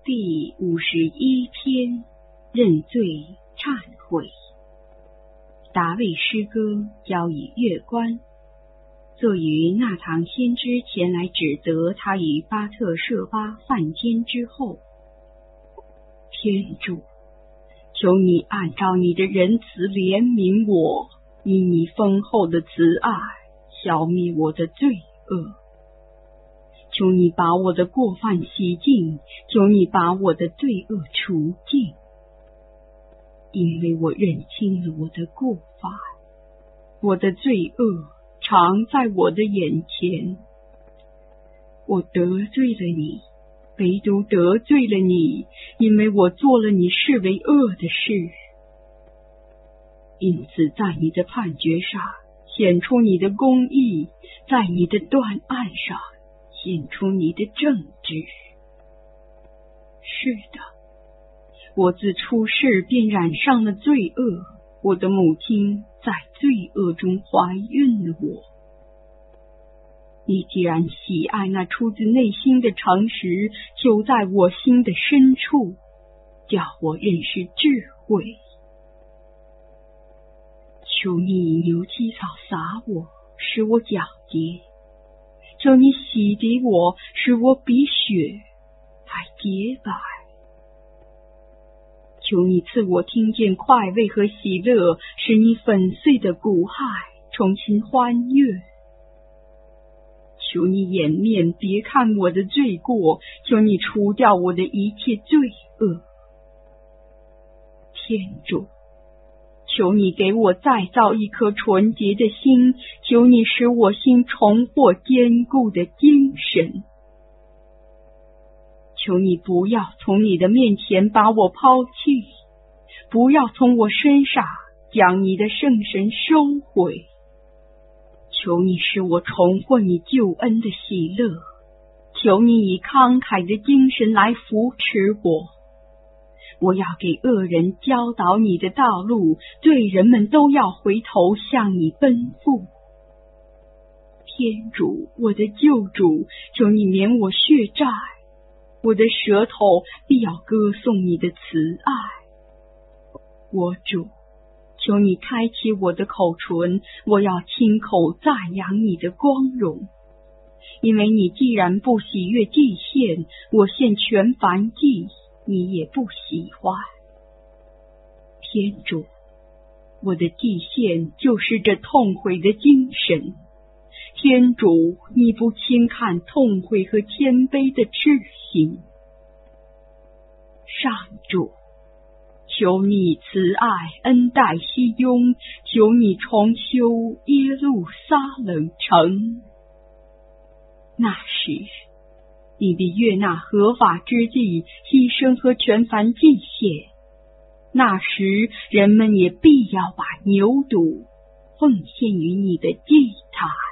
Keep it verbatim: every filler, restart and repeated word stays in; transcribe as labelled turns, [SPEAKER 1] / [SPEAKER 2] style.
[SPEAKER 1] 第五十一篇，认罪忏悔。达味诗歌交与乐官，作于纳唐先知前来指责他与巴特舍巴犯奸之后。天主，求你按照你的仁慈怜悯我，以你丰厚的慈爱消灭我的罪恶。求你把我的过犯洗净，求你把我的罪恶除尽，因为我认清了我的过犯，我的罪恶常在我的眼前。我得罪了你，唯独得罪了你，因为我做了你视为恶的事。因此在你的判决上显出你的公义，在你的断案上显出你的正直。是的，我自出世便染上了罪恶，我的母亲在罪恶中怀孕了我。你既然喜爱那出自内心的诚实，就在我心的深处，叫我认识智慧。求你以牛膝草撒我，使我皎洁；求你洗涤我，使我比雪还洁白。求你赐我听见快慰和喜乐，使你粉碎的骨骸重新欢悦。求你掩面别看我的罪过，求你除掉我的一切罪恶。天主，求你给我再造一颗纯洁的心，求你使我心重获坚固的精神。求你不要从你的面前把我抛弃，不要从我身上将你的圣神收回。求你使我重获你救恩的喜乐，求你以慷慨的精神来扶持我。我要给恶人教导你的道路，罪人们都要回头向你奔赴。天主，我的救主，求你免我血债，我的舌头必要歌颂你的慈爱。我主，求你开启我的口唇，我要亲口赞扬你的光荣。因为你既然不喜悦祭献，我献全燔祭你也不喜欢。天主，我的祭献就是这痛悔的精神。天主，你不轻看痛悔和谦卑的痴心。上主，求你慈爱恩待熙雍，求你重修耶路撒冷城。那时，你必悦纳合法之祭、牺牲和全燔祭献。那时，人们也必要把牛犊奉献于你的祭坛。